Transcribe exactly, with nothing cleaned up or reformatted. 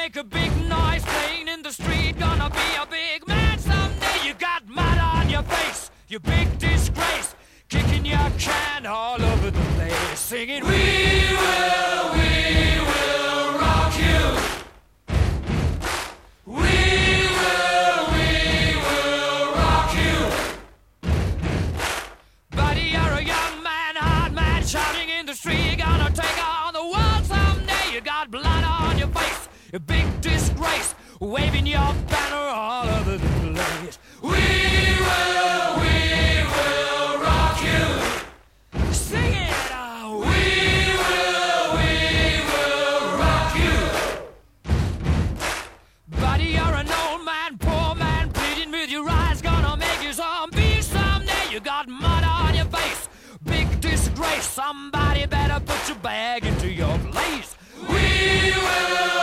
make a big noise playing in the street. Gonna be a big man someday. You got mud on your face, you big disgrace. Kicking your can all over the place, singing, we will, we will rock you. We will, we will rock you. Buddy, you're a young man, hard man, shouting in the street. You're gonna take on the world someday. You got blood on your face, a big disgrace, waving your banner all over the place. We will, we will rock you. Sing it, oh. We will, we will rock you. Buddy, you're an old man, poor man, pleading with your eyes. Gonna make you zombie someday. You got mud on your face, big disgrace. Somebody better put your bag into your place. We will.